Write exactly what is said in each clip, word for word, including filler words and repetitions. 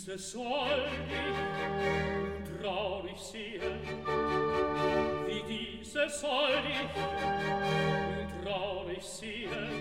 diese soll ich traurig sehen, wie diese soll ich nun traurig sehen.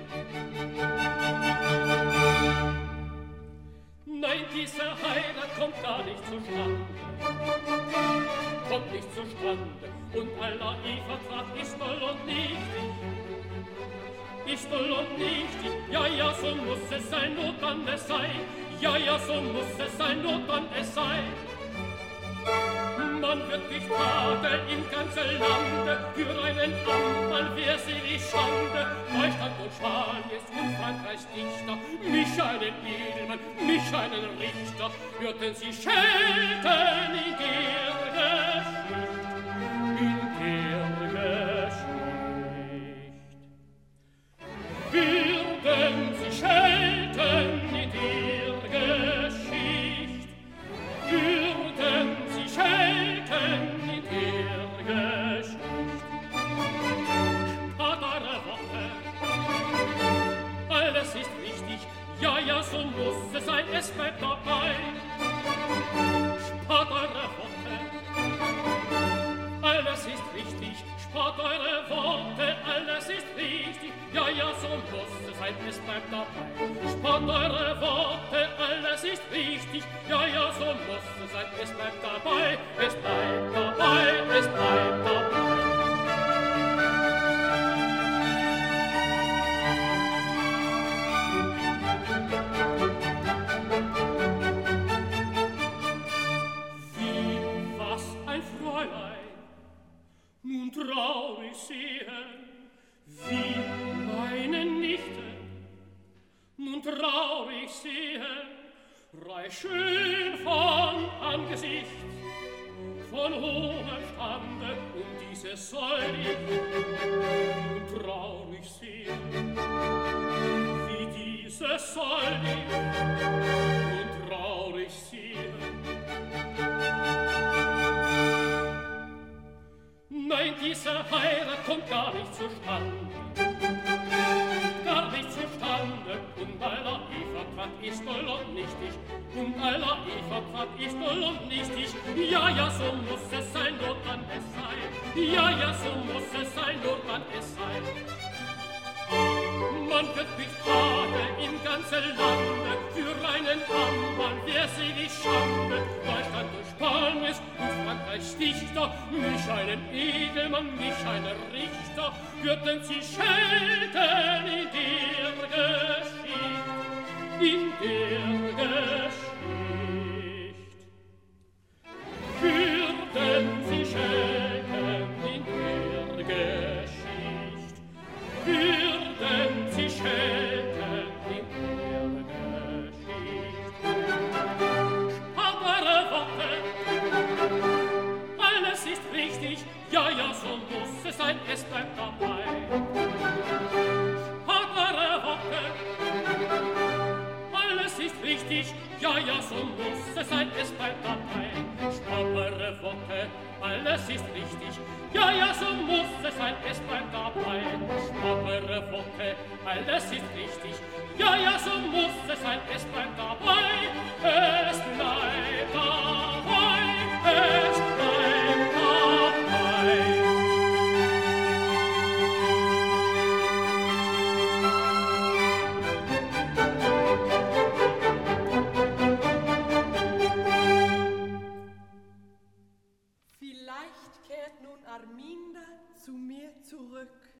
Nein, diese Heirat kommt gar nicht zustande, kommt nicht zustande, und aller Ehevertrag ist null und nichtig, ist null und nichtig. Ja, ja, so muss es sein, nur dann es sei, ja, ja, so muss es sein, nur dann es sei. Man wird nicht tadeln im ganzen Lande, für einen Amtmann wär sie die Schande. Deutschland und Spaniens und Frankreichs Dichter, mich einen Edelmann, mich einen Richter, würden sie schelten in der Geschicht, in der Geschicht. Würden sie schelten in der Geschicht, würden sie schelten in der Geschicht. Spadere Woche, alles ist richtig, ja, ja, so muss es sein, es bleibt dabei. Spart eure Worte, alles ist richtig, spart eure Worte, alles ist richtig, ja, ja, so muss es sein, es bleibt dabei. Spart eure Worte, alles ist richtig, ja, ja, so muss es sein, es bleibt dabei, es bleibt dabei, es bleibt dabei. Wie, was ein Fräulein nun traurig sehen, wie meine Nichte nun traurig sehen, reich schön von Angesicht, von hohem Stande, und diese soll ich nun traurig sehen, wie diese soll ich nun traurig sehen. Nein, diese Heirat kommt gar nicht zustande, gar nicht zustande, und aller Ehevertrag ist null und nichtig, und aller Ehevertrag ist null und nichtig. Ja, ja, so muss es sein, nur dann es sei, ja, ja, so muss es sein, nur dann es sei. Man wird nicht tadeln im ganzen Lande, für einen Amtmann wär sie die Schande. Deutschland und Spaniens und Frankreichs Dichter, mich einen Edelmann, mich einen Richter, würden sie schelten in der Geschicht, in der Geschicht. Würden sie schelten in der Geschicht, würden sie schelten in der Geschicht. Aber Worte, alles ist richtig, ja, ja, so muss es sein, es bleibt dabei. Aber Worte, alles ist richtig, ja, ja, so muss es sein, es bleibt dabei. Spannere Worte, alles ist richtig, ja, ja, so muss es sein, es bleibt dabei. Spannere Worte, alles ist richtig, ja, ja, so muss es sein, es bleibt dabei. Es bleibt dabei, es bleibt dabei. Vielleicht kehrt nun Arminda zu mir zurück.